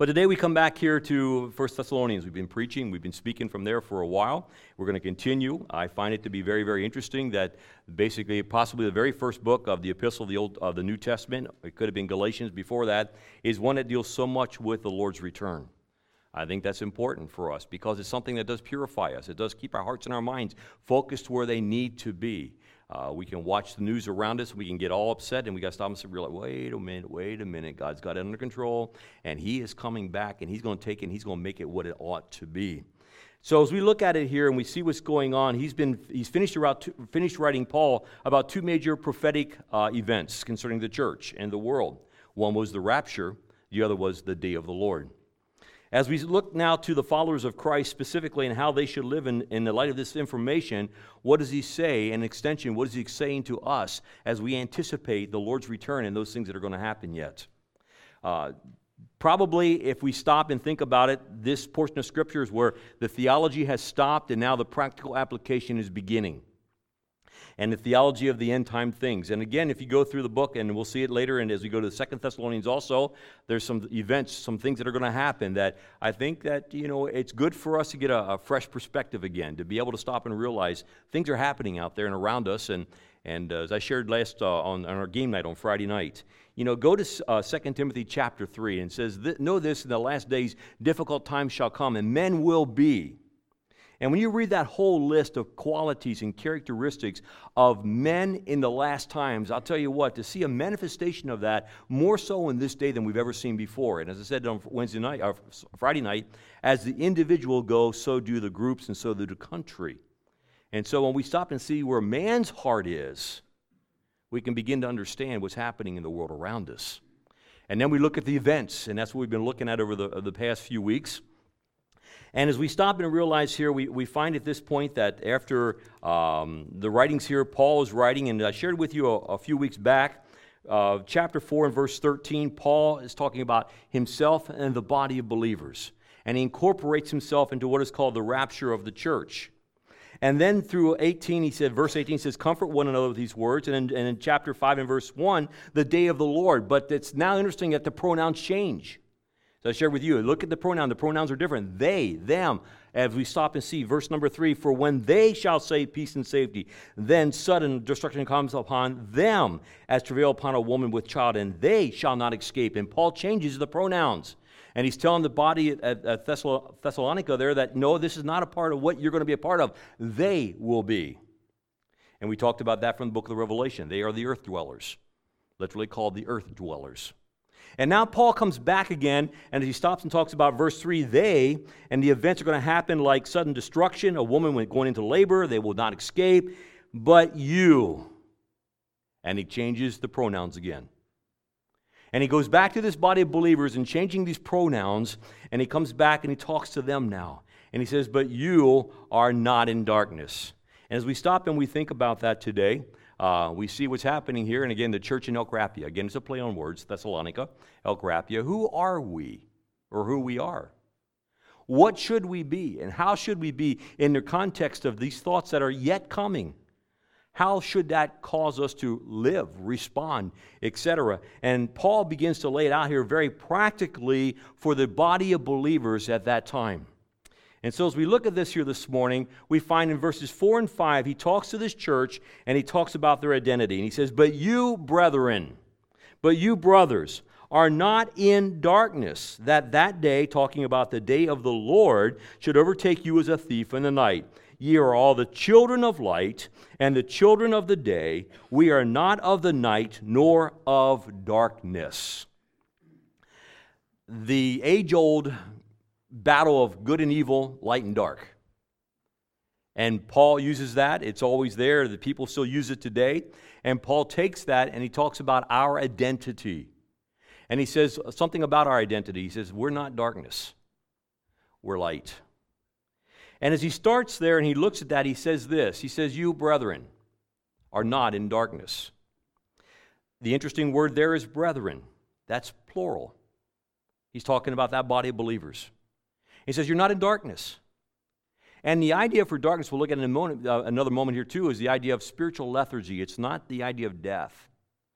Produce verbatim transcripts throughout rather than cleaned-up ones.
But today we come back here to First Thessalonians. We've been preaching, we've been speaking from there for a while. We're going to continue. I find it to be very, very interesting that basically possibly the very first book of the epistle of the Old of the New Testament, it could have been Galatians before that, is one that deals so much with the Lord's return. I think that's important for us because it's something that does purify us. It does keep our hearts and our minds focused where they need to be. Uh, we can watch the news around us, we can get all upset, and we got to stop and realize, wait a minute, wait a minute, God's got it under control, and He is coming back, and He's going to take it, and He's going to make it what it ought to be. So as we look at it here and we see what's going on, he's been he's finished about two, finished writing Paul about two major prophetic uh, events concerning the church and the world. One was the rapture, the other was the day of the Lord. As we look now to the followers of Christ specifically and how they should live in, in the light of this information, what does he say? In extension, what is he saying to us as we anticipate the Lord's return and those things that are going to happen yet? Uh, probably, if we stop and think about it, this portion of Scripture is where the theology has stopped and now the practical application is beginning. And the theology of the end-time things. And again, if you go through the book, and we'll see it later, and as we go to the Second Thessalonians also, there's some events, some things that are going to happen that I think that, you know, it's good for us to get a, a fresh perspective again, to be able to stop and realize things are happening out there and around us. And, and uh, as I shared last uh, on, on our game night on Friday night, you know, go to uh, Second Timothy chapter three, and it says, know this, in the last days, difficult times shall come, and men will be. And when you read that whole list of qualities and characteristics of men in the last times, I'll tell you what, to see a manifestation of that more so in this day than we've ever seen before. And as I said on Wednesday night, or Friday night, as the individual goes, so do the groups and so do the country. And so when we stop and see where man's heart is, we can begin to understand what's happening in the world around us. And then we look at the events, and that's what we've been looking at over the, the past few weeks. And as we stop and realize here, we, we find at this point that after um, the writings here, Paul is writing, and I shared with you a, a few weeks back, uh, chapter four and verse thirteen, Paul is talking about himself and the body of believers. And he incorporates himself into what is called the rapture of the church. And then through eighteen, he said, verse eighteen says, comfort one another with these words. And in, and in chapter five and verse one, the day of the Lord. But it's now interesting that the pronouns change. So I shared with you, look at the pronoun. The pronouns are different. They, them, as we stop and see. Verse number three, for when they shall say peace and safety, then sudden destruction comes upon them as travail upon a woman with child, and they shall not escape. And Paul changes the pronouns. And he's telling the body at, at Thessalonica there that, no, this is not a part of what you're going to be a part of. They will be. And we talked about that from the book of the Revelation. They are the earth dwellers, literally called the earth dwellers. And now Paul comes back again, and as he stops and talks about verse three, they, and the events are going to happen like sudden destruction, a woman going into labor, they will not escape, but you. And he changes the pronouns again. And he goes back to this body of believers and changing these pronouns, and he comes back and he talks to them now. And he says, but you are not in darkness. And as we stop and we think about that today, Uh, we see what's happening here, and again, the church in Elk Rapia. Again, it's a play on words, Thessalonica, Elk Rapia. Who are we, or who we are? What should we be, and how should we be in the context of these thoughts that are yet coming? How should that cause us to live, respond, et cetera? And Paul begins to lay it out here very practically for the body of believers at that time. And so as we look at this here this morning, we find in verses four and five, he talks to this church and he talks about their identity. And he says, but you, brethren, but you, brothers, are not in darkness, that that day, talking about the day of the Lord, should overtake you as a thief in the night. Ye are all the children of light and the children of the day. We are not of the night nor of darkness. The age-old battle of good and evil, light and dark. And Paul uses that. It's always there. The people still use it today. And Paul takes that and he talks about our identity. And he says something about our identity. He says, we're not darkness. We're light. And as he starts there and he looks at that, he says this. He says, you, brethren, are not in darkness. The interesting word there is brethren. That's plural. He's talking about that body of believers. He says, you're not in darkness. And the idea for darkness, we'll look at in a moment, uh, another moment here too, is the idea of spiritual lethargy. It's not the idea of death.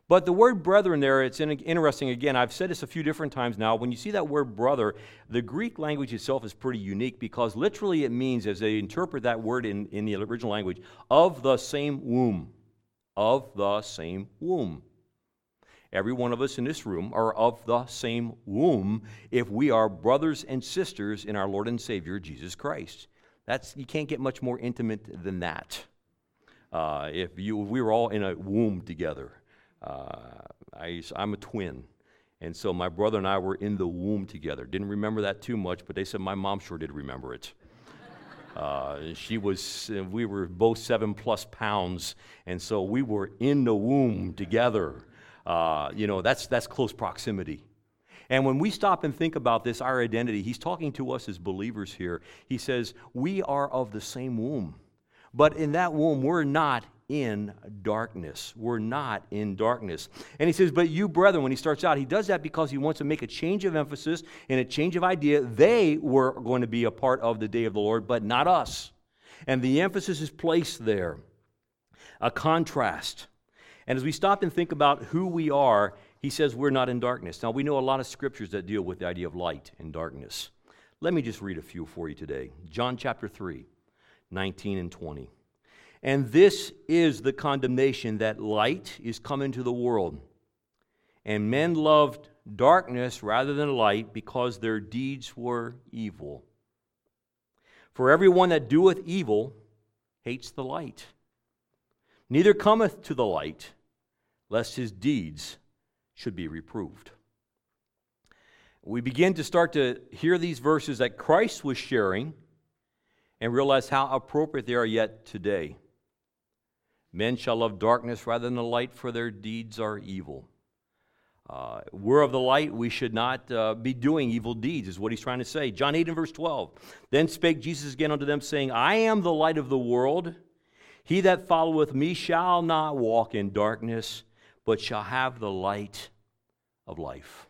But the word brethren there, it's in- interesting. Again, I've said this a few different times now. When you see that word brother, the Greek language itself is pretty unique because literally it means, as they interpret that word in, in the original language, of the same womb. Of the same womb. Every one of us in this room are of the same womb if we are brothers and sisters in our Lord and Savior, Jesus Christ. That's, you can't get much more intimate than that. Uh, if, you, if we were all in a womb together. Uh, I, I'm a twin, and so my brother and I were in the womb together. Didn't remember that too much, but they said my mom sure did remember it. Uh, she was, we were both seven plus pounds, and so we were in the womb together. Uh, you know, that's that's close proximity. And when we stop and think about this, our identity, he's talking to us as believers here. He says, we are of the same womb. But in that womb, we're not in darkness. We're not in darkness. And he says, but you, brethren, when he starts out, he does that because he wants to make a change of emphasis and a change of idea. They were going to be a part of the day of the Lord, but not us. And the emphasis is placed there. A contrast. And as we stop and think about who we are, he says we're not in darkness. Now, we know a lot of scriptures that deal with the idea of light and darkness. Let me just read a few for you today. John chapter three, nineteen and twenty. And this is the condemnation, that light is come into the world. And men loved darkness rather than light, because their deeds were evil. For everyone that doeth evil hates the light, neither cometh to the light, lest his deeds should be reproved. We begin to start to hear these verses that Christ was sharing and realize how appropriate they are yet today. Men shall love darkness rather than the light, for their deeds are evil. Uh, we're of the light, we should not uh, be doing evil deeds, is what he's trying to say. John eight and verse twelve. Then spake Jesus again unto them, saying, I am the light of the world. He that followeth me shall not walk in darkness, but shall have the light of life.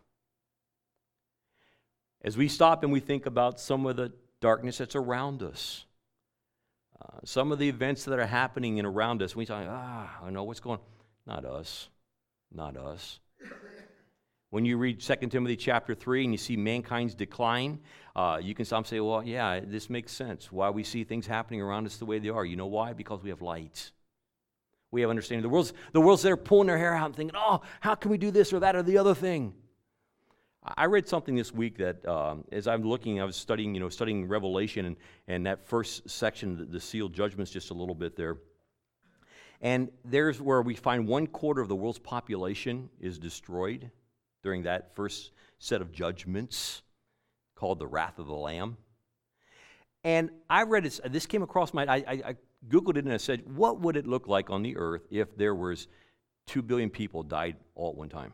As we stop and we think about some of the darkness that's around us, uh, some of the events that are happening and around us, we say, ah, I know what's going on. Not us. Not us. When you read Second Timothy chapter three and you see mankind's decline, uh, you can stop and say, well, yeah, this makes sense. Why we see things happening around us the way they are. You know why? Because we have light. We have understanding. The world's, the world's there pulling their hair out and thinking, oh, how can we do this or that or the other thing? I read something this week that, um, as I'm looking, I was studying, you know, studying Revelation and, and that first section, the, the sealed judgments, just a little bit there. And there's where we find one quarter of the world's population is destroyed during that first set of judgments called the Wrath of the Lamb. And I read it, this came across my, I, I, I Googled it and I said, what would it look like on the earth if there was two billion people died all at one time?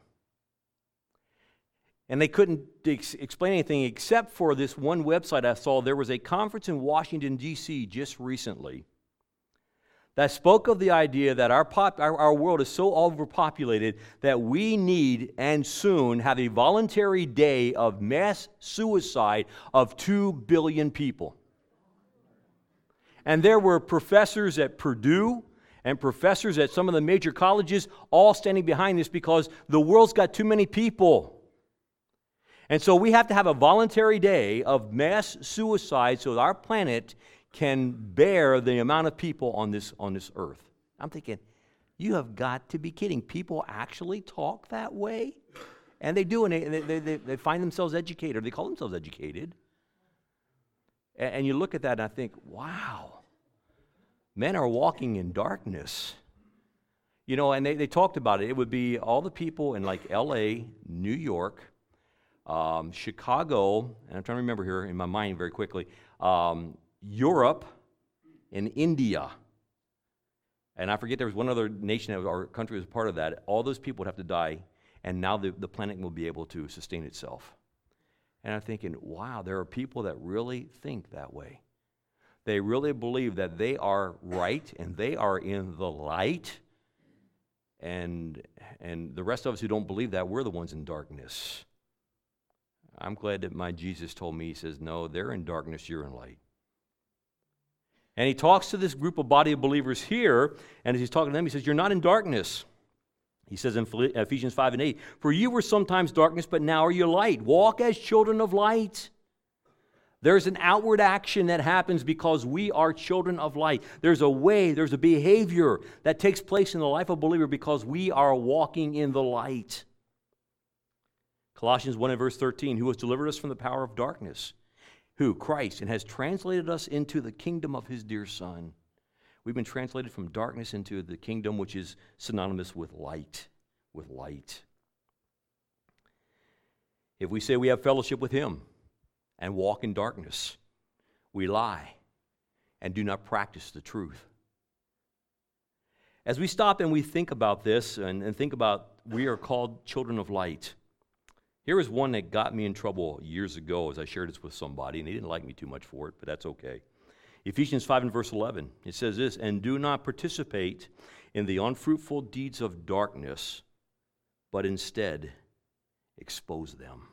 And they couldn't ex- explain anything except for this one website I saw. There was a conference in Washington, D C just recently that spoke of the idea that our, pop, our, our world is so overpopulated that we need and soon have a voluntary day of mass suicide of two billion people. And there were professors at Purdue and professors at some of the major colleges all standing behind this because the world's got too many people. And so we have to have a voluntary day of mass suicide so that our planet can bear the amount of people on this on this earth. I'm thinking, you have got to be kidding. People actually talk that way? And they do, and they, they, they, they find themselves educated, or they call themselves educated. And, and you look at that and I think, wow, men are walking in darkness. You know, and they, they talked about it. It would be all the people in like L A, New York, Um, Chicago, and I'm trying to remember here in my mind very quickly, um, Europe and India. And I forget there was one other nation that was, or country that was part of that. All those people would have to die, and now the, the planet will be able to sustain itself. And I'm thinking, wow, there are people that really think that way. They really believe that they are right and they are in the light. And, and the rest of us who don't believe that, we're the ones in darkness. I'm glad that my Jesus told me, he says, no, they're in darkness, you're in light. And he talks to this group of body of believers here, and as he's talking to them, he says, you're not in darkness. He says in Ephesians five and eight, "For you were sometimes darkness, but now are you light. Walk as children of light." There's an outward action that happens because we are children of light. There's a way, there's a behavior that takes place in the life of a believer because we are walking in the light. Colossians one and verse thirteen, "Who has delivered us from the power of darkness." Who? Christ, and has translated us into the kingdom of His dear Son. We've been translated from darkness into the kingdom, which is synonymous with light, with light. If we say we have fellowship with Him and walk in darkness, we lie and do not practice the truth. As we stop and we think about this and, and think about we are called children of light, here is one that got me in trouble years ago as I shared this with somebody, and they didn't like me too much for it, but that's okay. Ephesians five and verse eleven, it says this, "And do not participate in the unfruitful deeds of darkness, but instead expose them."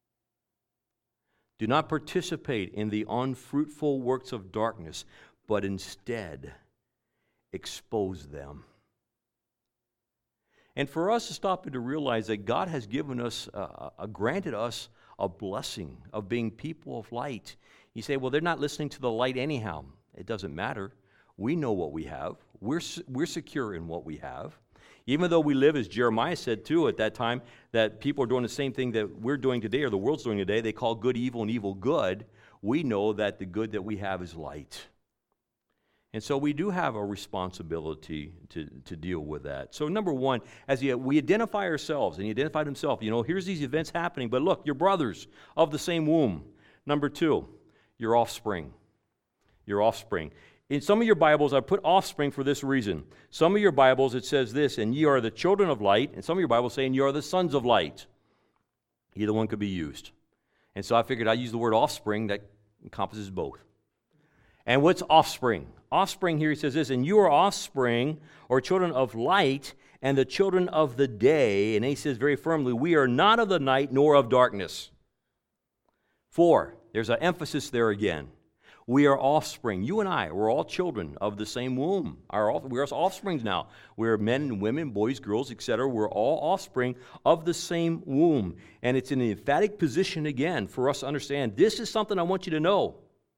Do not participate in the unfruitful works of darkness, but instead expose them. And for us to stop and to realize that God has given us, uh, uh, granted us a blessing of being people of light. You say, well, they're not listening to the light anyhow. It doesn't matter. We know what we have. We're, we're secure in what we have. Even though we live, as Jeremiah said too at that time, that people are doing the same thing that we're doing today or the world's doing today, they call good evil and evil good. We know that the good that we have is light. And so we do have a responsibility to, to deal with that. So number one, as we identify ourselves, and he identified himself, you know, here's these events happening, but look, you're brothers of the same womb. Number two, your offspring. Your offspring. In some of your Bibles, I put offspring for this reason. Some of your Bibles, it says this, "And ye are the children of light," and some of your Bibles say, "And ye are the sons of light." Either one could be used. And so I figured I'd use the word offspring that encompasses both. And what's offspring? Offspring here, he says this, "And you are offspring, or children of light, and the children of the day." And he says very firmly, "We are not of the night, nor of darkness." Four, there's an emphasis there again. We are offspring. You and I, we're all children of the same womb. Our, we're offsprings now. We're men and women, boys, girls, et cetera. We're all offspring of the same womb. And it's in an emphatic position again for us to understand this is something I want you to know.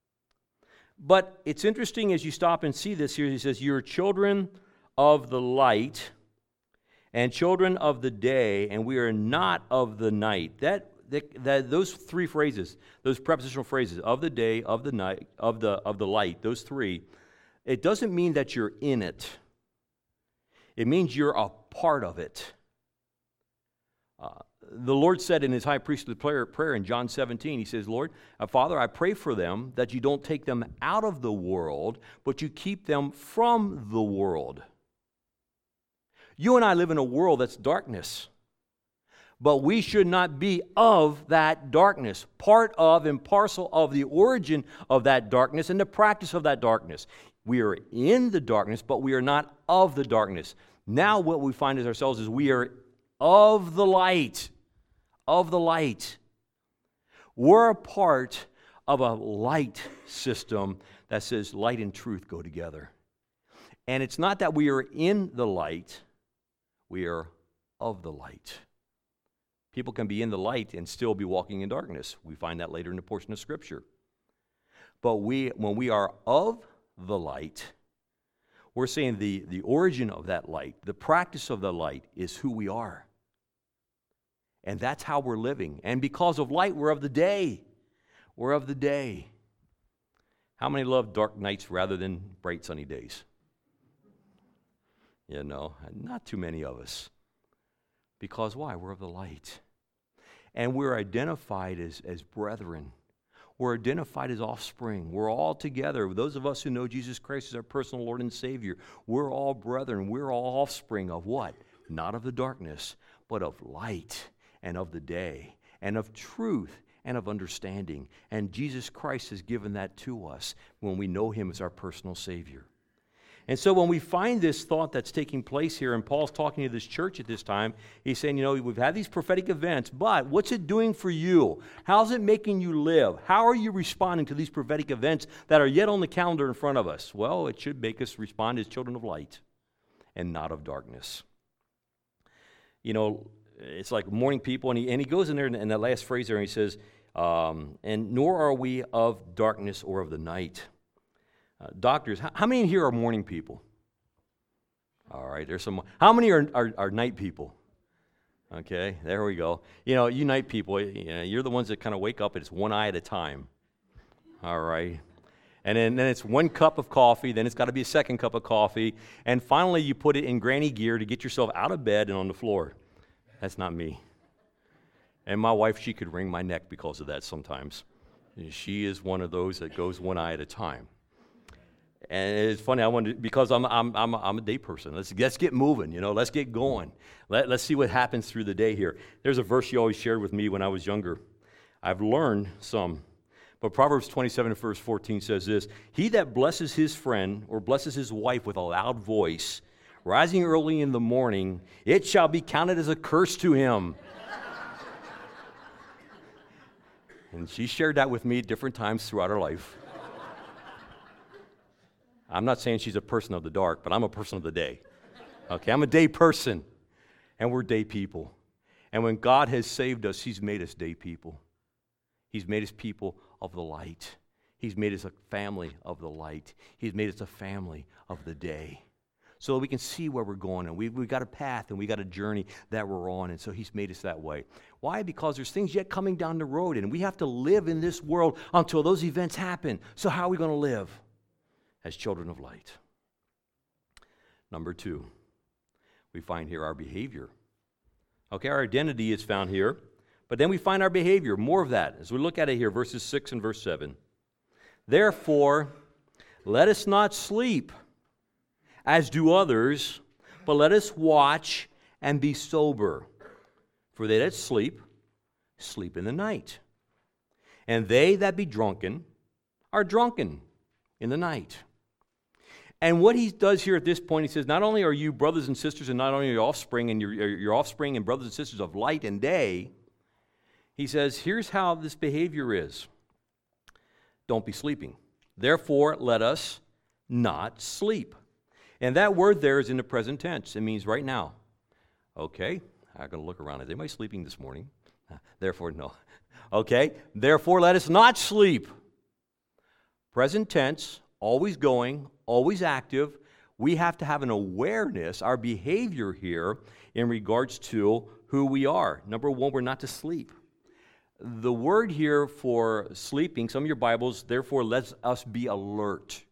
But it's interesting as you stop and see this here. He says, "You're children of the light and children of the day, and we are not of the night." That That, that, those three phrases, those prepositional phrases, of the day, of the night, of the of the light, those three, it doesn't mean that you're in it. It means you're a part of it. Uh, the Lord said in his high priestly prayer, prayer in John seventeen, he says, "Lord, uh, Father, I pray for them that you don't take them out of the world, but you keep them from the world." You and I live in a world that's darkness. But we should not be of that darkness, part of and parcel of the origin of that darkness and the practice of that darkness. We are in the darkness, but we are not of the darkness. Now what we find as ourselves is we are of the light, of the light. We're a part of a light system that says light and truth go together. And it's not that we are in the light, we are of the light. People can be in the light and still be walking in darkness. We find that later in the portion of Scripture. But we, when we are of the light, we're saying the, the origin of that light, the practice of the light is who we are. And that's how we're living. And because of light, we're of the day. We're of the day. How many love dark nights rather than bright sunny days? You know, not too many of us. Because why? We're of the light. And we're identified as, as brethren. We're identified as offspring. We're all together. Those of us who know Jesus Christ as our personal Lord and Savior, we're all brethren. We're all offspring of what? Not of the darkness, but of light and of the day and of truth and of understanding. And Jesus Christ has given that to us when we know Him as our personal Savior. And so when we find this thought that's taking place here, and Paul's talking to this church at this time, he's saying, you know, we've had these prophetic events, but what's it doing for you? How's it making you live? How are you responding to these prophetic events that are yet on the calendar in front of us? Well, it should make us respond as children of light and not of darkness. you know, it's like morning people, and he, and he goes in there in, in that last phrase there, and he says, um, and nor are we of darkness or of the night. Uh, doctors, how, how many here are morning people? All right, there's some. How many are, are, are night people? Okay, there we go. You know, you night people, you know, you're the ones that kind of wake up and it's one eye at a time. All right. And then, then it's one cup of coffee, then it's got to be a second cup of coffee, and finally you put it in granny gear to get yourself out of bed and on the floor. That's not me. And my wife, she could wring my neck because of that sometimes. She is one of those that goes one eye at a time. And it's funny, I wanted because I'm I'm I'm I'm a day person. Let's let's get moving, you know. Let's get going. Let let's see what happens through the day here. There's a verse you always shared with me when I was younger. I've learned some, but Proverbs twenty-seven verse fourteen says this: "He that blesses his friend or blesses his wife with a loud voice, rising early in the morning, it shall be counted as a curse to him." And she shared that with me at different times throughout her life. I'm not saying she's a person of the dark, but I'm a person of the day. Okay, I'm a day person, and we're day people. And when God has saved us, He's made us day people. He's made us people of the light. He's made us a family of the light. He's made us a family of the day. So that we can see where we're going, and we've, we've got a path, and we've got a journey that we're on, and so He's made us that way. Why? Because there's things yet coming down the road, and we have to live in this world until those events happen. So how are we going to live? As children of light. Number two, we find here our behavior. Okay, our identity is found here, but then we find our behavior, more of that, as we look at it here, verses six and verse seven. "Therefore, let us not sleep, as do others, but let us watch and be sober. For they that sleep, sleep in the night. And they that be drunken are drunken in the night." And what he does here at this point, he says, not only are you brothers and sisters, and not only your offspring and your, your offspring and brothers and sisters of light and day, he says, here's how this behavior is. Don't be sleeping. Therefore, let us not sleep. And that word there is in the present tense. It means right now. Okay, I'm going to look around. Is anybody sleeping this morning? Therefore, no. Okay, therefore, let us not sleep. Present tense, always going, always active. We have to have an awareness, our behavior here, in regards to who we are. Number one, we're not to sleep. The word here for sleeping, some of your Bibles, therefore, let us be alert.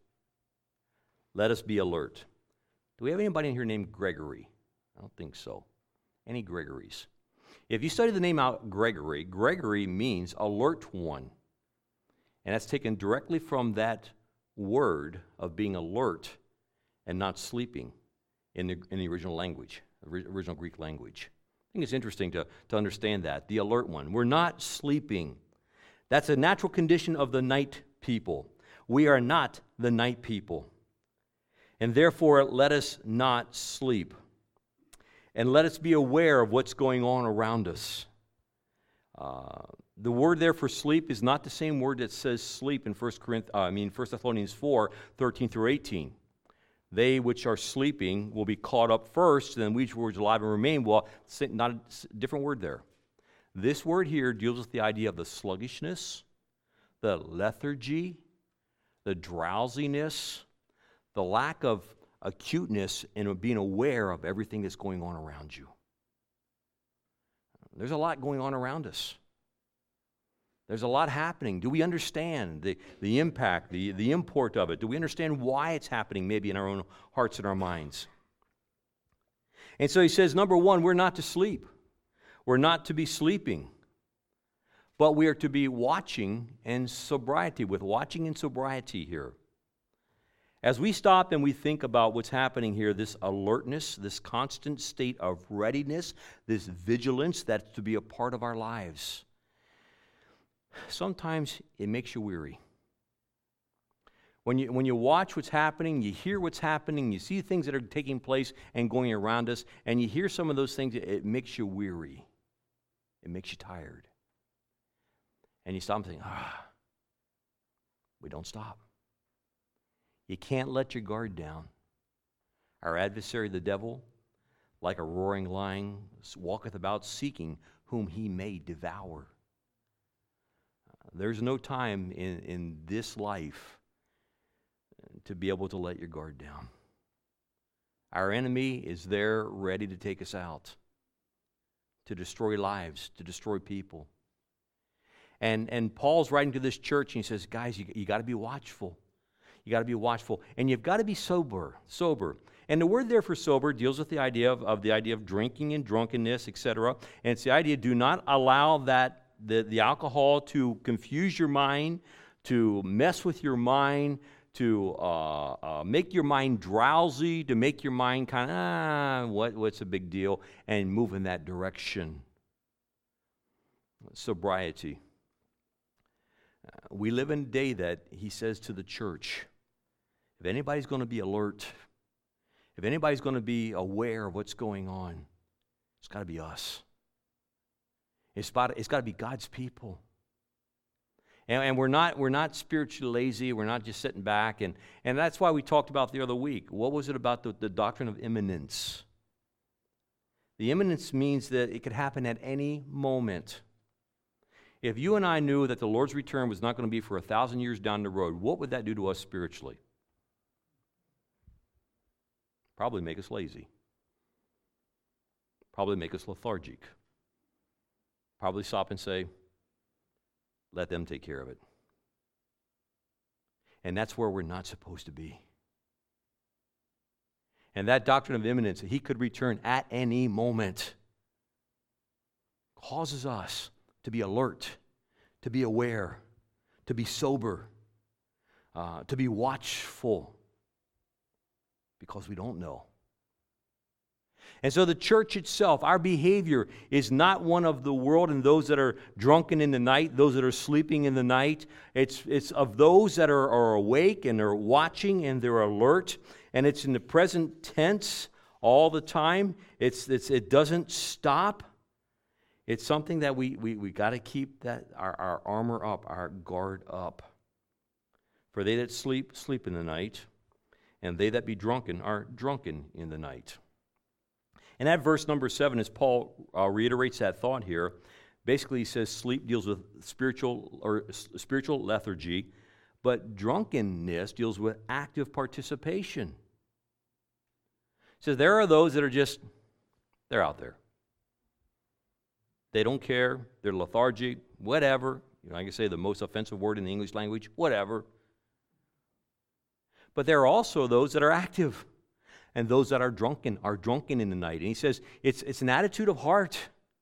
Let us be alert. Do we have anybody in here named Gregory? I don't think so. Any Gregorys? If you study the name out Gregory, Gregory means alert one. And that's taken directly from that word of being alert and not sleeping in the, in the original language, the original Greek language. I think it's interesting to, to understand that, the alert one. We're not sleeping. That's a natural condition of the night people. We are not the night people. And therefore, let us not sleep. And let us be aware of what's going on around us. Uh, the word there for sleep is not the same word that says sleep in First Corinthians, uh, I mean First Thessalonians four, thirteen through eighteen. They which are sleeping will be caught up first, and then we which are alive and remain. Well, not a different word there. This word here deals with the idea of the sluggishness, the lethargy, the drowsiness, the lack of acuteness in being aware of everything that's going on around you. There's a lot going on around us. There's a lot happening. Do we understand the, the impact, the, the import of it? Do we understand why it's happening maybe in our own hearts and our minds? And so he says, number one, we're not to sleep. We're not to be sleeping. But we are to be watching and sobriety, with watching and sobriety here. As we stop and we think about what's happening here, this alertness, this constant state of readiness, this vigilance that's to be a part of our lives, sometimes it makes you weary. When you, when you watch what's happening, you hear what's happening, you see things that are taking place and going around us, and you hear some of those things, it, it makes you weary. It makes you tired. And you stop and think, ah, we don't stop. You can't let your guard down. Our adversary, the devil, like a roaring lion, walketh about seeking whom he may devour. There's no time in, in this life to be able to let your guard down. Our enemy is there ready to take us out, to destroy lives, to destroy people. And, and Paul's writing to this church, and he says, guys, you, you got to be watchful. You got to be watchful. And you've got to be sober, sober. And the word there for sober deals with the idea of, of the idea of drinking and drunkenness, et cetera. And it's the idea, do not allow that the, the alcohol to confuse your mind, to mess with your mind, to uh, uh, make your mind drowsy, to make your mind kind of, ah, what, what's a big deal, and move in that direction. Sobriety. Uh, we live in a day that he says to the church, if anybody's going to be alert, if anybody's going to be aware of what's going on, it's got to be us. It's got, it's got to be God's people. And, and we're not we're not spiritually lazy. We're not just sitting back. And, and that's why we talked about the other week. What was it about the, the doctrine of imminence? The imminence means that it could happen at any moment. If you and I knew that the Lord's return was not going to be for a thousand years down the road, what would that do to us spiritually? Probably make us lazy. Probably make us lethargic. Probably stop and say, let them take care of it. And that's where we're not supposed to be. And that doctrine of imminence, he could return at any moment, causes us to be alert, to be aware, to be sober, uh, to be watchful, because we don't know. And so the church itself, our behavior is not one of the world and those that are drunken in the night, those that are sleeping in the night. It's, it's of those that are, are awake and are watching and they're alert. And it's in the present tense all the time. It's, it's, it doesn't stop. It's something that we, we, we got to keep that our, our armor up, our guard up. For they that sleep, sleep in the night, and they that be drunken are drunken in the night. And at verse number seven, as Paul uh, reiterates that thought here, basically he says sleep deals with spiritual or spiritual lethargy, but drunkenness deals with active participation. He says there are those that are just, they're out there. They don't care. They're lethargic, whatever. You know, I can say the most offensive word in the English language, whatever. But there are also those that are active. And those that are drunken are drunken in the night. And he says it's, it's an attitude of heart.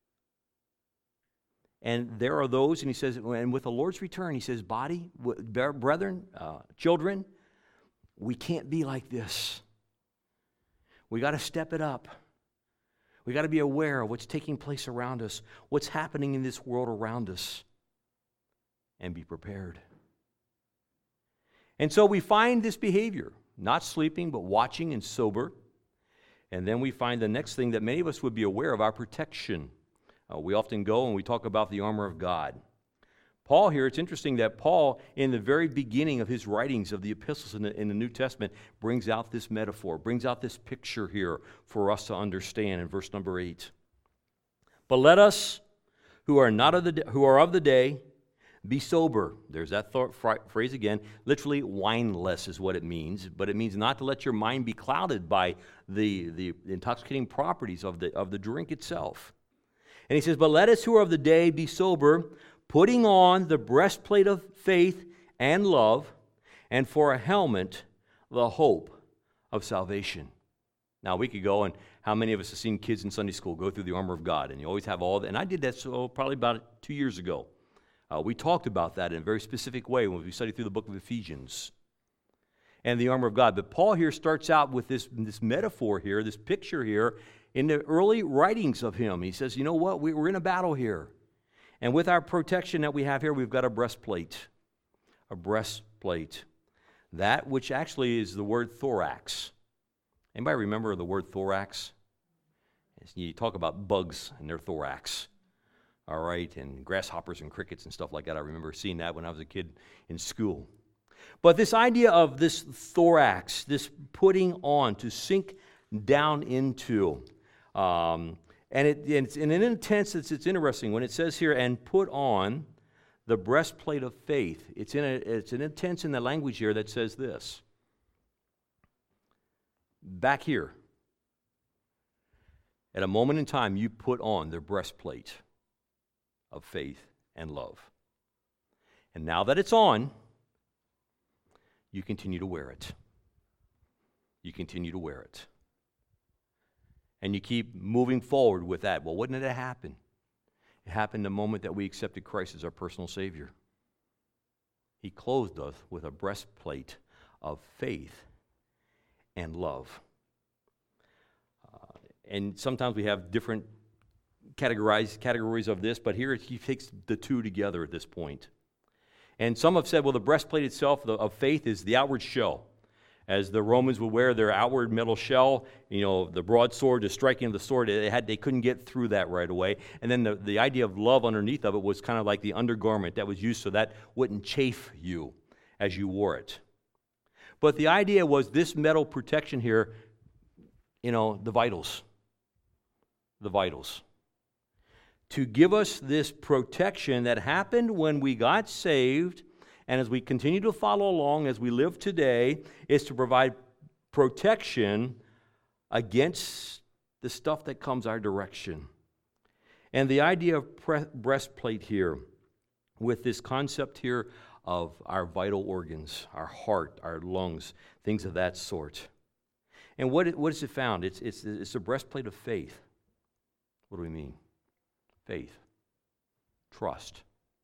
And there are those, and he says, and with the Lord's return, he says, body, brethren, uh, children, we can't be like this. We got to step it up. We got to be aware of what's taking place around us, what's happening in this world around us, and be prepared. And so we find this behavior. Not sleeping, but watching and sober. And then we find the next thing that many of us would be aware of, our protection. Uh, we often go and we talk about the armor of God. Paul here, it's interesting that Paul, in the very beginning of his writings of the epistles in the, in the New Testament, brings out this metaphor, brings out this picture here for us to understand in verse number eight. But let us, who are not of the who are of the day, be sober. There's that th- phrase again. Literally, wineless is what it means. But it means not to let your mind be clouded by the, the intoxicating properties of the, of the drink itself. And he says, but let us who are of the day be sober, putting on the breastplate of faith and love, and for a helmet, the hope of salvation. Now, we could go, and how many of us have seen kids in Sunday school go through the armor of God? And you always have all that. And I did that so probably about two years ago. Uh, we talked about that in a very specific way when we studied through the book of Ephesians and the armor of God. But Paul here starts out with this, this metaphor here, this picture here in the early writings of him. He says, you know what, we, we're in a battle here. And with our protection that we have here, we've got a breastplate. A breastplate. That which actually is the word thorax. Anybody remember the word thorax? You talk about bugs in their thorax. All right, and grasshoppers and crickets and stuff like that. I remember seeing that when I was a kid in school. But this idea of this thorax, this putting on, to sink down into, Um, and, it, and it's in an intense, it's, it's interesting when it says here, and put on the breastplate of faith. It's in a, it's an intense in the language here that says this. Back here, at a moment in time, you put on the breastplate of faith and love. And now that it's on, you continue to wear it. You continue to wear it. And you keep moving forward with that. Well, when did it happen? It happened the moment that we accepted Christ as our personal Savior. He clothed us with a breastplate of faith and love. Uh, and sometimes we have different categorized categories of this, but here he takes the two together at this point. And some have said, well, the breastplate itself the, of faith is the outward shell. As the Romans would wear their outward metal shell, you know, the broadsword, the striking of the sword, they, had, they couldn't get through that right away. And then the, the idea of love underneath of it was kind of like the undergarment that was used so that wouldn't chafe you as you wore it. But the idea was this metal protection here, you know, the vitals. The vitals. To give us this protection that happened when we got saved, and as we continue to follow along, as we live today, is to provide protection against the stuff that comes our direction. And the idea of pre- breastplate here, with this concept here of our vital organs, our heart, our lungs, things of that sort. And what, what is it found? It's, it's, it's a breastplate of faith. What do we mean? Faith. Trust.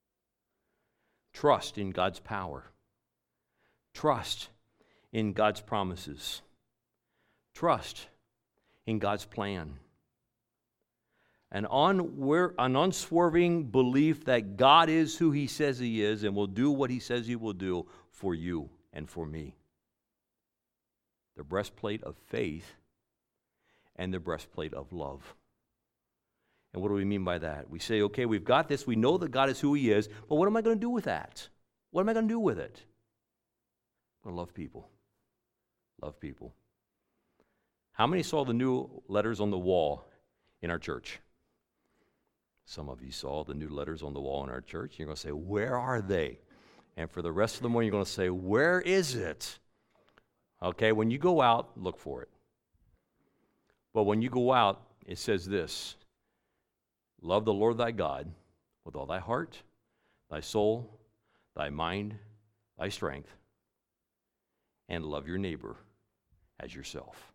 Trust in God's power. Trust in God's promises. Trust in God's plan. An, unwer- an unswerving belief that God is who He says He is and will do what He says He will do for you and for me. The breastplate of faith and the breastplate of love. And what do we mean by that? We say, okay, we've got this. We know that God is who He is, but what am I going to do with that? What am I going to do with it? I'm going to love people. Love people. How many saw the new letters on the wall in our church? Some of you saw the new letters on the wall in our church. You're going to say, where are they? And for the rest of the morning, you're going to say, where is it? Okay, when you go out, look for it. But when you go out, it says this. Love the Lord thy God with all thy heart, thy soul, thy mind, thy strength, and love your neighbor as yourself.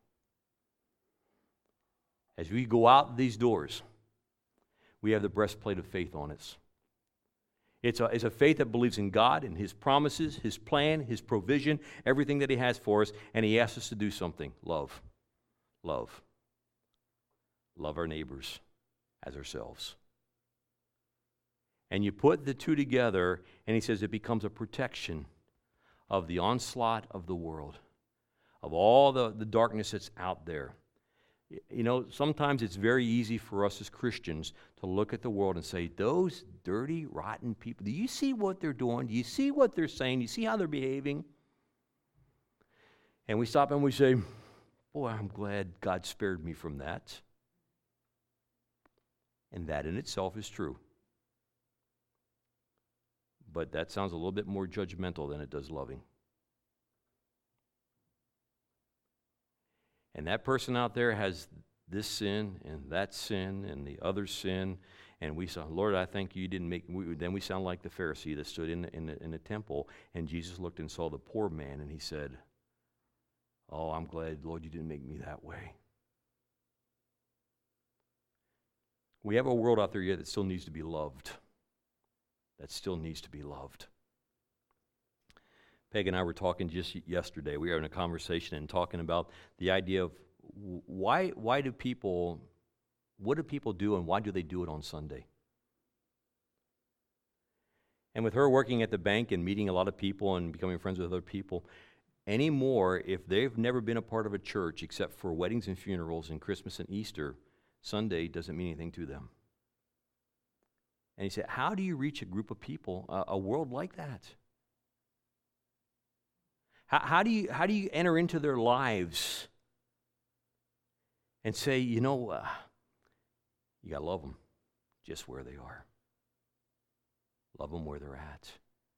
As we go out these doors, we have the breastplate of faith on us. It's a, it's a faith that believes in God and His promises, His plan, His provision, everything that He has for us, and He asks us to do something. Love. Love. Love our neighbors as ourselves. And you put the two together, and he says it becomes a protection of the onslaught of the world, of all the, the darkness that's out there. You know, sometimes it's very easy for us as Christians to look at the world and say, those dirty, rotten people, do you see what they're doing? Do you see what they're saying? Do you see how they're behaving? And we stop and we say, boy, I'm glad God spared me from that. And that in itself is true. But that sounds a little bit more judgmental than it does loving. And that person out there has this sin and that sin and the other sin. And we say, Lord, I thank you didn't make me. Then we sound like the Pharisee that stood in the, in, the, in the temple. And Jesus looked and saw the poor man and he said, oh, I'm glad, Lord, you didn't make me that way. We have a world out there yet that still needs to be loved. That still needs to be loved. Peg and I were talking just yesterday. We were having a conversation and talking about the idea of why why do people, what do people do and why do they do it on Sunday? And with her working at the bank and meeting a lot of people and becoming friends with other people, anymore, if they've never been a part of a church except for weddings and funerals and Christmas and Easter, Sunday doesn't mean anything to them. And he said, how do you reach a group of people, uh, a world like that? How, how do you how do you enter into their lives and say, you know, uh, You got to love them just where they are. Love them where they're at.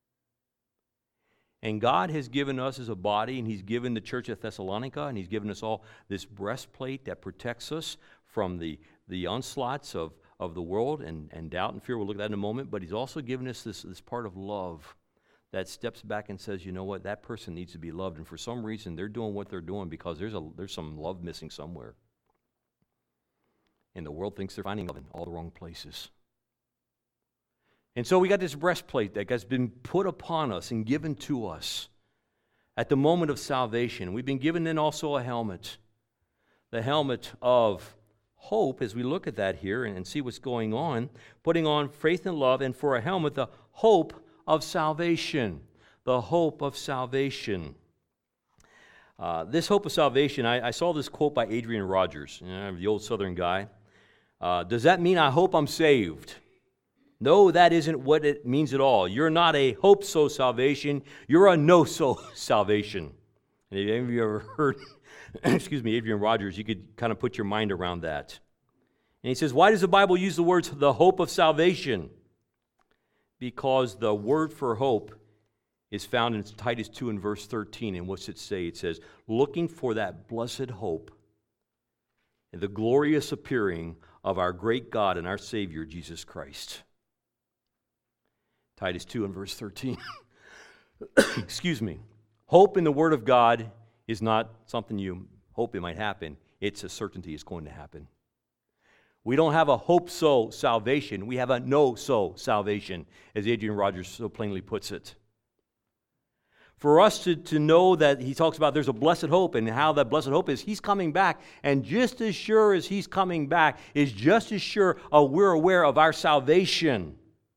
And God has given us as a body, and He's given the church at Thessalonica, and He's given us all this breastplate that protects us from the, the onslaughts of, of the world and, and doubt and fear. We'll look at that in a moment. But He's also given us this, this part of love that steps back and says, you know what, that person needs to be loved. And for some reason, they're doing what they're doing because there's a there's some love missing somewhere. And the world thinks they're finding love in all the wrong places. And so we got this breastplate that has been put upon us and given to us at the moment of salvation. We've been given then also a helmet. The helmet of hope, as we look at that here and see what's going on, putting on faith and love, and for a helmet, the hope of salvation. The hope of salvation. Uh, this hope of salvation, I, I saw this quote by Adrian Rogers, you know, the old Southern guy. Uh, Does that mean I hope I'm saved? No, that isn't what it means at all. You're not a hope-so salvation. You're a no-so salvation. And if any of you ever heard, excuse me, Adrian Rogers, you could kind of put your mind around that. And he says, why does the Bible use the words, the hope of salvation? Because the word for hope is found in Titus two and verse thirteen. And what's it say? It says, looking for that blessed hope and the glorious appearing of our great God and our Savior, Jesus Christ. Titus two and verse thirteen. Excuse me. Hope in the Word of God is not something you hope it might happen. It's a certainty it's going to happen. We don't have a hope-so salvation. We have a no-so salvation, as Adrian Rogers so plainly puts it. For us to, to know that he talks about there's a blessed hope, and how that blessed hope is He's coming back. And just as sure as He's coming back is just as sure uh, we're aware of our salvation.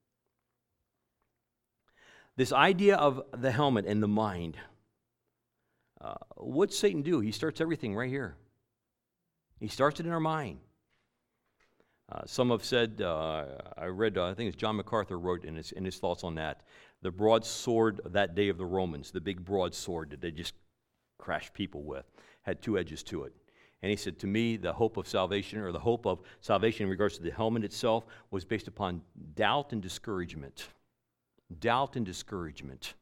This idea of the helmet and the mind. Uh, what's Satan do? He starts everything right here. He starts it in our mind. Uh, some have said, uh, I read, uh, I think it's John MacArthur wrote in his, in his thoughts on that, the broadsword of that day of the Romans, the big broadsword that they just crashed people with, had two edges to it. And he said, to me, the hope of salvation, or the hope of salvation in regards to the helmet itself, was based upon doubt and discouragement. Doubt and discouragement.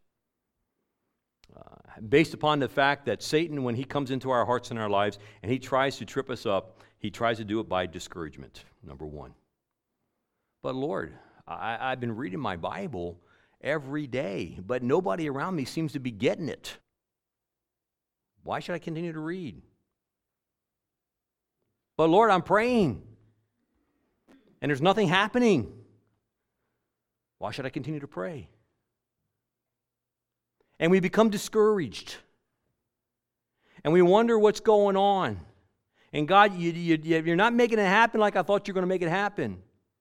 Uh, based upon the fact that Satan, when he comes into our hearts and our lives, and he tries to trip us up, he tries to do it by discouragement, number one. But Lord, I, I've been reading my Bible every day, but nobody around me seems to be getting it. Why should I continue to read? But Lord, I'm praying, and there's nothing happening. Why should I continue to pray? And we become discouraged. And we wonder what's going on. And God, you, you, you're not making it happen like I thought you were going to make it happen.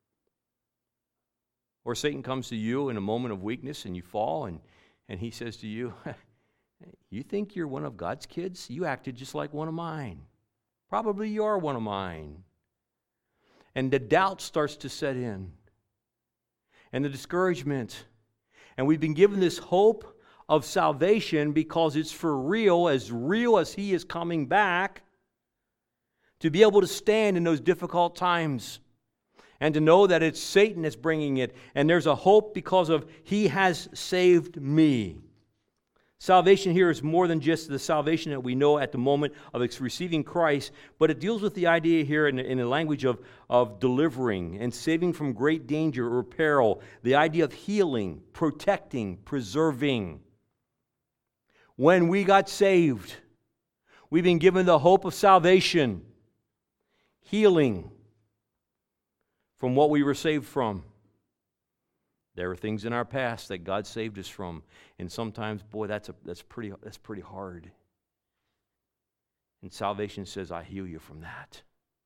Or Satan comes to you in a moment of weakness and you fall, and, and he says to you, you think you're one of God's kids? You acted just like one of mine. Probably you are one of mine. And the doubt starts to set in. And the discouragement. And we've been given this hope of salvation because it's for real, as real as He is coming back, to be able to stand in those difficult times and to know that it's Satan that's bringing it. And there's a hope because of He has saved me. Salvation here is more than just the salvation that we know at the moment of receiving Christ, but it deals with the idea here in, in the language of, of delivering and saving from great danger or peril, the idea of healing, protecting, preserving. When we got saved, we've been given the hope of salvation, healing from what we were saved from. There are things in our past that God saved us from, and sometimes, boy, that's a, that's pretty that's pretty hard. And salvation says, I heal you from that.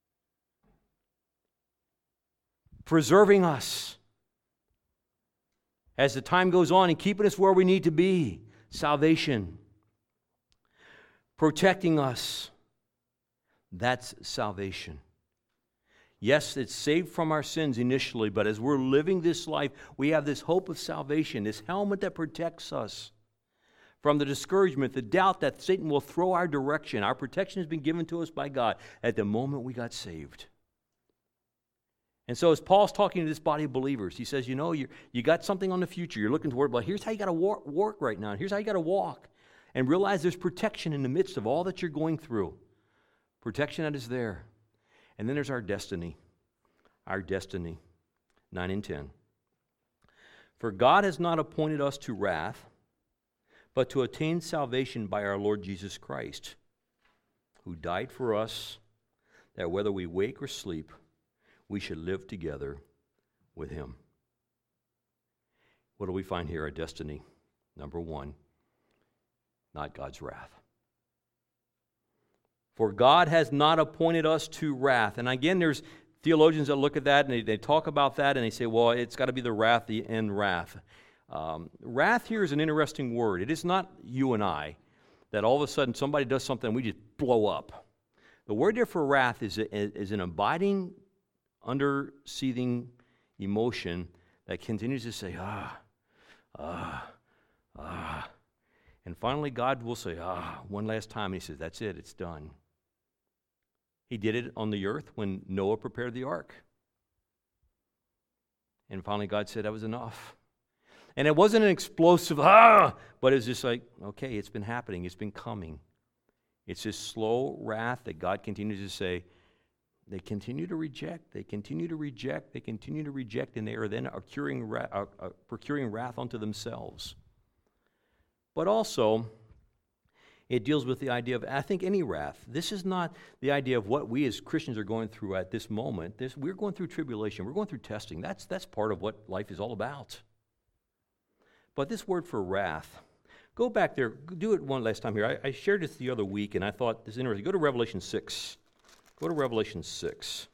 Preserving us as the time goes on and keeping us where we need to be. Salvation. Protecting us. That's salvation. Yes, it's saved from our sins initially, but as we're living this life, we have this hope of salvation, this helmet that protects us from the discouragement, the doubt that Satan will throw our direction. Our protection has been given to us by God at the moment we got saved. And so as Paul's talking to this body of believers, he says, you know, you you got something on the future. You're looking toward, but here's how you got to work, work right now. Here's how you got to walk. And realize there's protection in the midst of all that you're going through. Protection that is there. And then there's our destiny. Our destiny. nine and ten. For God has not appointed us to wrath, but to attain salvation by our Lord Jesus Christ, who died for us, that whether we wake or sleep, we should live together with him. What do we find here? Our destiny. Number one, not God's wrath. For God has not appointed us to wrath. And again, there's theologians that look at that and they, they talk about that and they say, well, it's got to be the wrath, the end wrath. Um, wrath here is an interesting word. It is not you and I that all of a sudden somebody does something and we just blow up. The word there for wrath is, a, is an abiding, under-seething emotion that continues to say, ah, ah, ah. And finally God will say, ah, one last time. And he says, that's it, it's done. He did it on the earth when Noah prepared the ark. And finally God said that was enough. And it wasn't an explosive, ah, but it was just like, okay, it's been happening, it's been coming. It's this slow wrath that God continues to say, they continue to reject, they continue to reject, they continue to reject, and they are then procuring wrath, uh, uh, procuring wrath unto themselves. But also, it deals with the idea of, I think, any wrath. This is not the idea of what we as Christians are going through at this moment. This, we're going through tribulation. We're going through testing. That's, that's part of what life is all about. But this word for wrath, go back there. Do it one last time here. I, I shared this the other week, and I thought this is interesting. Go to Revelation six. Go to Revelation six.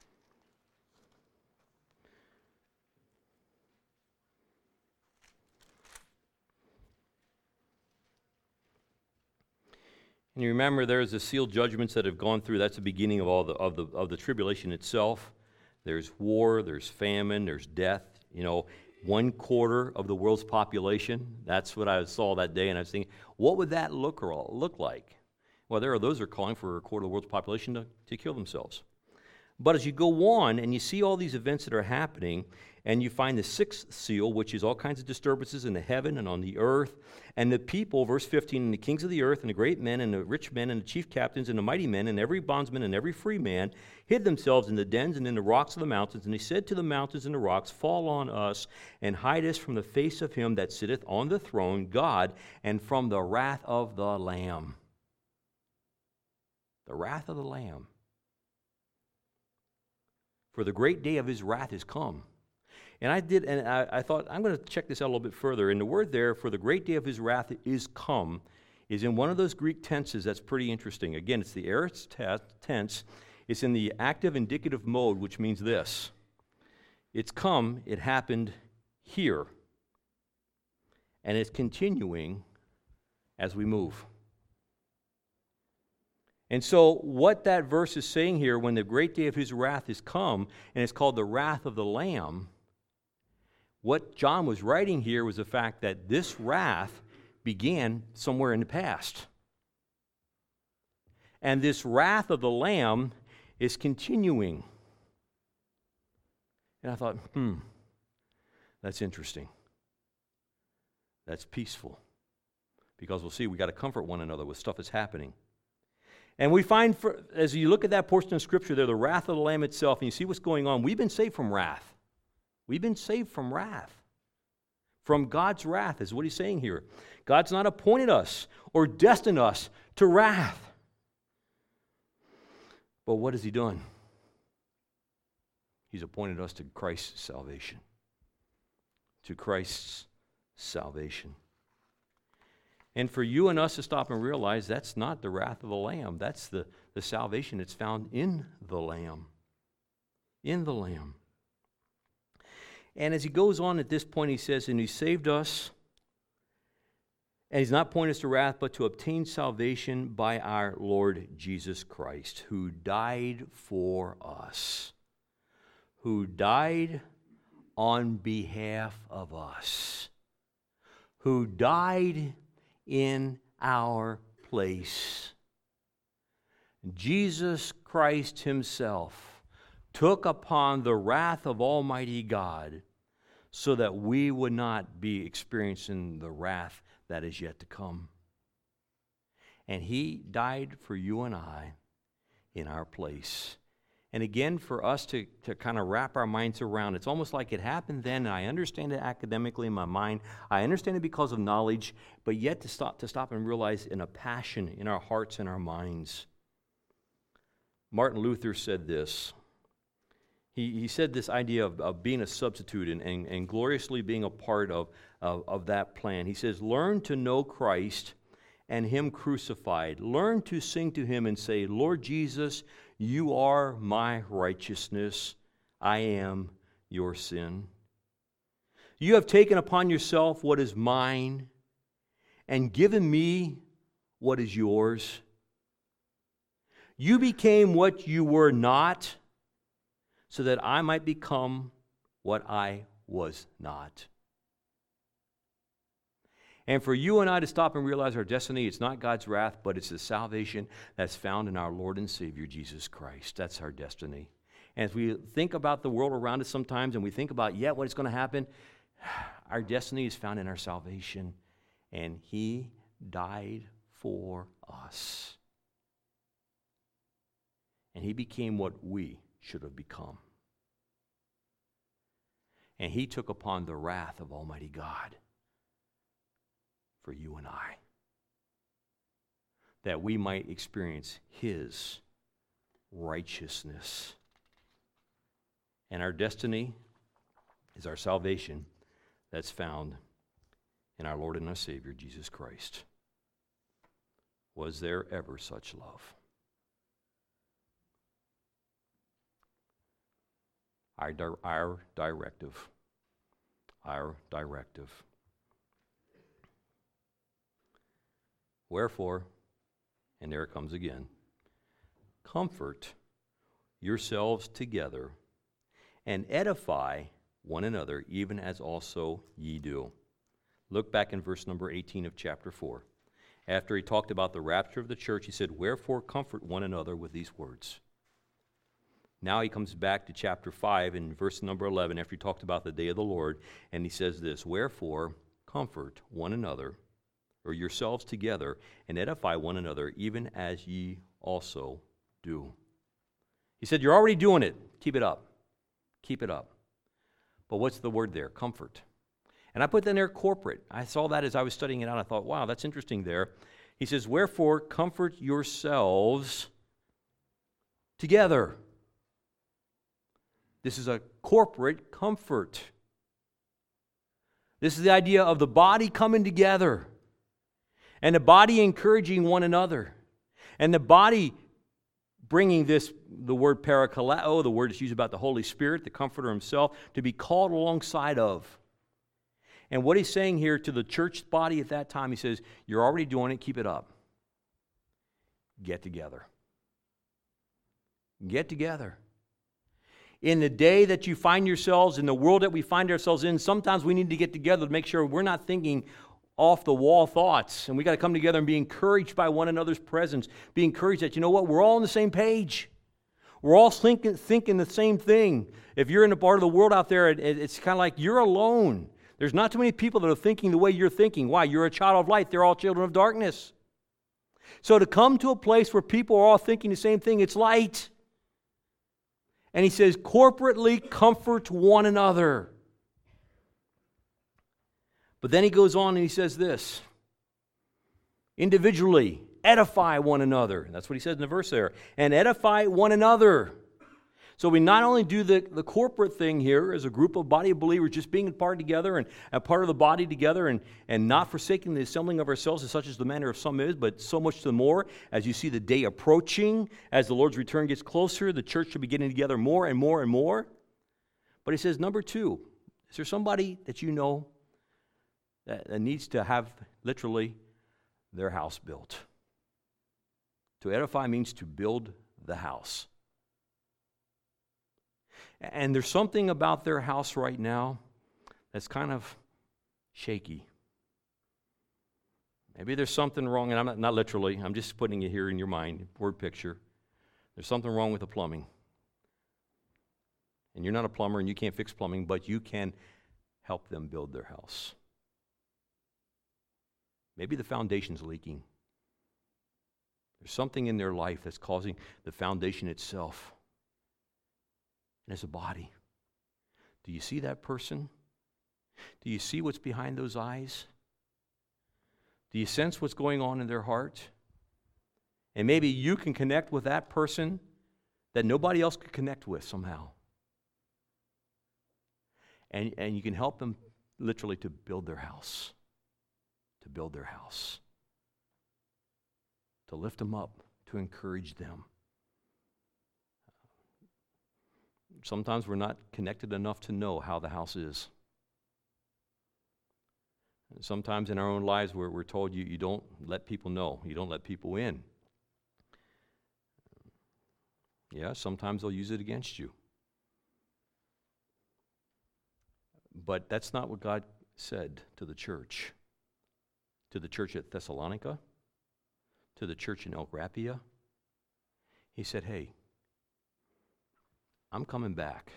And you remember there's the sealed judgments that have gone through. That's the beginning of all the of the of the tribulation itself. There's war, there's famine, there's death. You know, one quarter of the world's population. That's what I saw that day, and I was thinking, what would that look or look like? Well, there are those who are calling for a quarter of the world's population to, to kill themselves. But as you go on and you see all these events that are happening, and you find the sixth seal, which is all kinds of disturbances in the heaven and on the earth, and the people, verse fifteen, and the kings of the earth, and the great men, and the rich men, and the chief captains, and the mighty men, and every bondsman, and every free man, hid themselves in the dens and in the rocks of the mountains. And they said to the mountains and the rocks, fall on us, and hide us from the face of him that sitteth on the throne, God, and from the wrath of the Lamb. The wrath of the Lamb. For the great day of his wrath is come. And I did, and I, I thought, I'm going to check this out a little bit further. And the word there, for the great day of his wrath is come, is in one of those Greek tenses that's pretty interesting. Again, it's the aorist tense. It's in the active indicative mode, which means this. It's come, it happened here. And it's continuing as we move. And so what that verse is saying here, when the great day of his wrath is come, and it's called the wrath of the Lamb, what John was writing here was the fact that this wrath began somewhere in the past. And this wrath of the Lamb is continuing. And I thought, hmm, that's interesting. That's peaceful. Because we'll see, we got to comfort one another with stuff that's happening. And we find, for, as you look at that portion of Scripture there, the wrath of the Lamb itself, and you see what's going on, we've been saved from wrath. We've been saved from wrath. From God's wrath is what he's saying here. God's not appointed us or destined us to wrath. But what has he done? He's appointed us to Christ's salvation. To Christ's salvation. And for you and us to stop and realize that's not the wrath of the Lamb. That's the, the salvation that's found in the Lamb. In the Lamb. And as he goes on at this point, he says, and he saved us, and he's not appointed us to wrath, but to obtain salvation by our Lord Jesus Christ, who died for us. Who died on behalf of us. Who died in our place. Jesus Christ himself took upon the wrath of Almighty God so that we would not be experiencing the wrath that is yet to come. And he died for you and I in our place. And again, for us to, to kind of wrap our minds around, it's almost like it happened then, and I understand it academically in my mind. I understand it because of knowledge, but yet to stop, to stop and realize in a passion in our hearts and our minds. Martin Luther said this. He, he said this idea of, of being a substitute and, and, and gloriously being a part of, of, of that plan. He says, learn to know Christ and Him crucified. Learn to sing to Him and say, Lord Jesus, you are my righteousness. I am your sin. You have taken upon yourself what is mine and given me what is yours. You became what you were not so that I might become what I was not. And for you and I to stop and realize our destiny, it's not God's wrath, but it's the salvation that's found in our Lord and Savior, Jesus Christ. That's our destiny. And as we think about the world around us sometimes, and we think about, yeah, what is going to happen, our destiny is found in our salvation. And He died for us. And He became what we should have become. And He took upon the wrath of Almighty God for you and I, that we might experience His righteousness. And our destiny is our salvation that's found in our Lord and our Savior, Jesus Christ. Was there ever such love? Our, di- our directive, our directive. Wherefore, and there it comes again, comfort yourselves together and edify one another, even as also ye do. Look back in verse number eighteen of chapter four. After he talked about the rapture of the church, he said, wherefore comfort one another with these words. Now he comes back to chapter five in verse number eleven after he talked about the day of the Lord, and he says this, wherefore comfort one another, or yourselves together, and edify one another, even as ye also do. He said, you're already doing it. Keep it up. Keep it up. But what's the word there? Comfort. And I put in there corporate. I saw that as I was studying it out. I thought, wow, that's interesting there. He says, wherefore comfort yourselves together. This is a corporate comfort. This is the idea of the body coming together. And the body encouraging one another. And the body bringing this, the word parakaleo, the word that's used about the Holy Spirit, the Comforter Himself, to be called alongside of. And what he's saying here to the church body at that time, he says, you're already doing it, keep it up. Get together. Get together. In the day that you find yourselves, in the world that we find ourselves in, sometimes we need to get together to make sure we're not thinking off-the-wall thoughts. And we got to come together and be encouraged by one another's presence. Be encouraged that, you know what, we're all on the same page. We're all thinking, thinking the same thing. If you're in a part of the world out there, it, it's kind of like you're alone. There's not too many people that are thinking the way you're thinking. Why? You're a child of light. They're all children of darkness. So to come to a place where people are all thinking the same thing, it's light. And he says, corporately comfort one another. But then he goes on and he says this, individually, edify one another. That's what he says in the verse there. And edify one another. So we not only do the, the corporate thing here as a group of body of believers, just being a part together and a part of the body together and, and not forsaking the assembling of ourselves as such as the manner of some is, but so much the more as you see the day approaching, as the Lord's return gets closer, the church should be getting together more and more and more. But he says, number two, is there somebody that you know that, that needs to have literally their house built? To edify means to build the house. And there's something about their house right now that's kind of shaky. Maybe there's something wrong, and I'm not, not literally, I'm just putting it here in your mind, word picture. There's something wrong with the plumbing. And you're not a plumber and you can't fix plumbing, but you can help them build their house. Maybe the foundation's leaking. There's something in their life that's causing the foundation itself. And it's a body. Do you see that person? Do you see what's behind those eyes? Do you sense what's going on in their heart? And maybe you can connect with that person that nobody else could connect with somehow. And, and you can help them literally to build their house. To build their house. To lift them up, to encourage them. Sometimes we're not connected enough to know how the house is. And sometimes in our own lives we're, we're told you, you don't let people know. You don't let people in. Yeah, sometimes they'll use it against you. But that's not what God said to the church. To the church at Thessalonica, to the church in El Grappia. He said, hey, I'm coming back.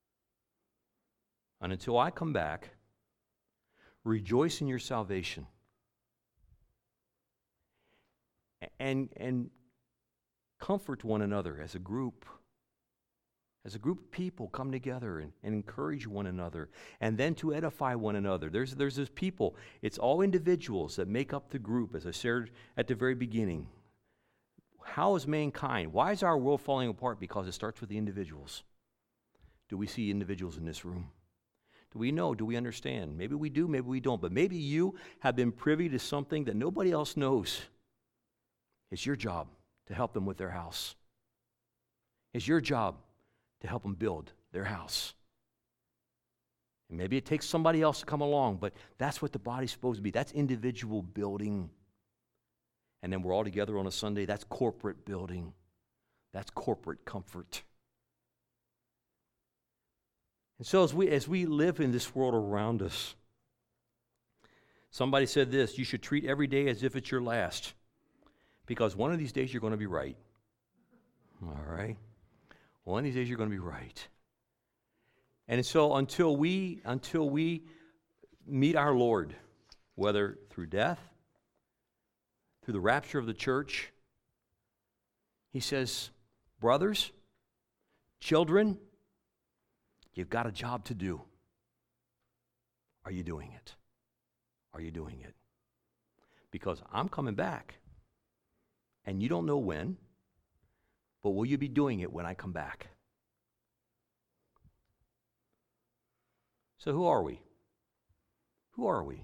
And until I come back, rejoice in your salvation. And, and comfort one another as a group. As a group of people, come together and, and encourage one another, and then to edify one another. There's, there's this people. It's all individuals that make up the group, as I shared at the very beginning. How is mankind? Why is our world falling apart? Because it starts with the individuals. Do we see individuals in this room? Do we know? Do we understand? Maybe we do, maybe we don't. But maybe you have been privy to something that nobody else knows. It's your job to help them with their house. It's your job to help them build their house. And maybe it takes somebody else to come along, but that's what the body's supposed to be. That's individual building. And then we're all together on a Sunday. That's corporate building. That's corporate comfort. And so as we as we live in this world around us, somebody said this, you should treat every day as if it's your last, because one of these days you're going to be right. All right? One of these days you're going to be right. And so until we until we meet our Lord, whether through death, through the rapture of the church, he says, brothers, children, you've got a job to do. Are you doing it? Are you doing it? Because I'm coming back, and you don't know when, but will you be doing it when I come back? So who are we? Who are we?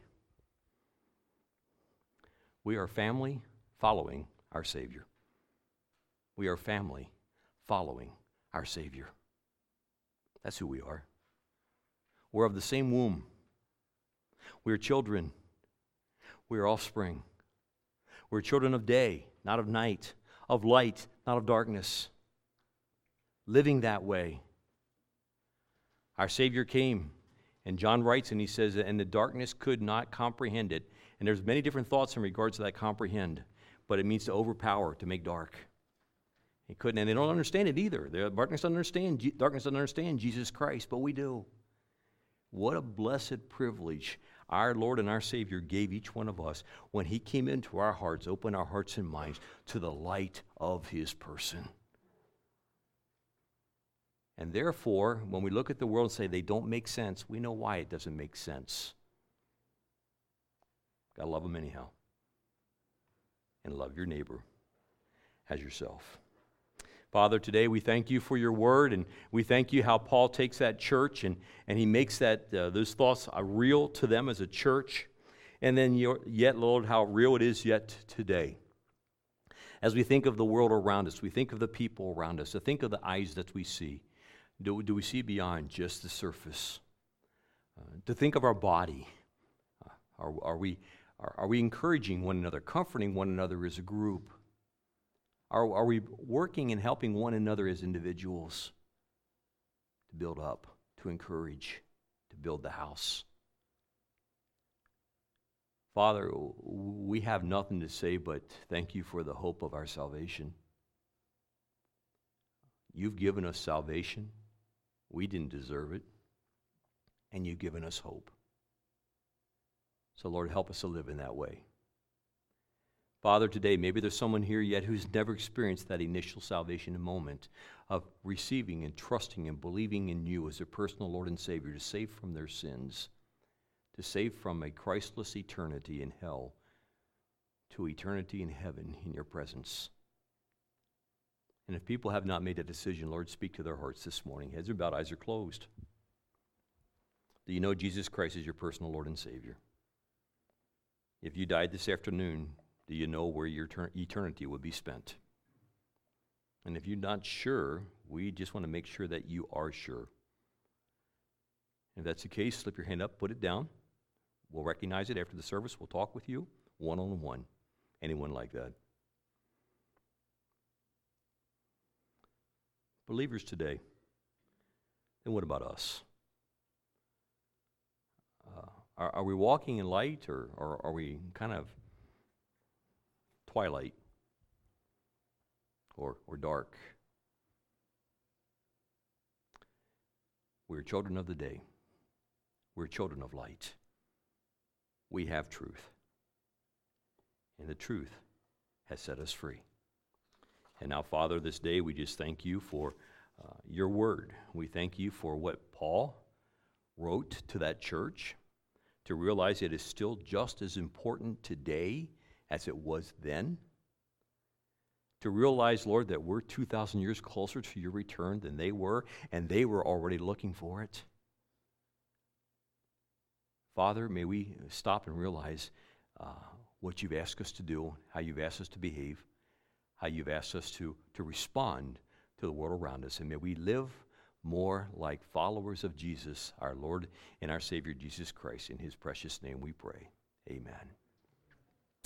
We are family following our Savior. We are family following our Savior. That's who we are. We're of the same womb. We are children. We are offspring. We're children of day, not of night, of light, not of darkness. Living that way. Our Savior came, and John writes and he says, and the darkness could not comprehend it. And there's many different thoughts in regards to that comprehend, but it means to overpower, to make dark. He couldn't, and they don't understand it either. The darkness doesn't understand, darkness doesn't understand Jesus Christ, but we do. What a blessed privilege our Lord and our Savior gave each one of us when he came into our hearts, opened our hearts and minds to the light of his person. And therefore, when we look at the world and say they don't make sense, we know why it doesn't make sense. Gotta love them anyhow. And love your neighbor as yourself. Father, today we thank you for your word, and we thank you how Paul takes that church and, and he makes that uh, those thoughts uh, real to them as a church. And then yet, Lord, how real it is yet today. As we think of the world around us, we think of the people around us, to think of the eyes that we see. Do, do we see beyond just the surface? Uh, to think of our body. Uh, are, are, we, are, are we encouraging one another, comforting one another as a group? Are, are we working and helping one another as individuals to build up, to encourage, to build the house? Father, we have nothing to say but thank you for the hope of our salvation. You've given us salvation. We didn't deserve it, and you've given us hope. So, Lord, help us to live in that way. Father, today, maybe there's someone here yet who's never experienced that initial salvation moment of receiving and trusting and believing in you as their personal Lord and Savior to save from their sins, to save from a Christless eternity in hell to eternity in heaven in your presence. And if people have not made a decision, Lord, speak to their hearts this morning. Heads are bowed, eyes are closed. Do you know Jesus Christ is your personal Lord and Savior? If you died this afternoon, do you know where your eternity would be spent? And if you're not sure, we just want to make sure that you are sure. If that's the case, slip your hand up, put it down. We'll recognize it after the service. We'll talk with you one-on-one. Anyone like that? Believers today, then what about us? Uh, are, are we walking in light, or, or are we kind of twilight or, or dark? We're children of the day. We're children of light. We have truth. And the truth has set us free. And now, Father, this day we just thank you for uh, your word. We thank you for what Paul wrote to that church, to realize it is still just as important today as it was then. To realize, Lord, that we're two thousand years closer to your return than they were, and they were already looking for it. Father, may we stop and realize uh, what you've asked us to do, how you've asked us to behave, how you've asked us to, to respond to the world around us. And may we live more like followers of Jesus, our Lord and our Savior, Jesus Christ. In his precious name we pray. Amen.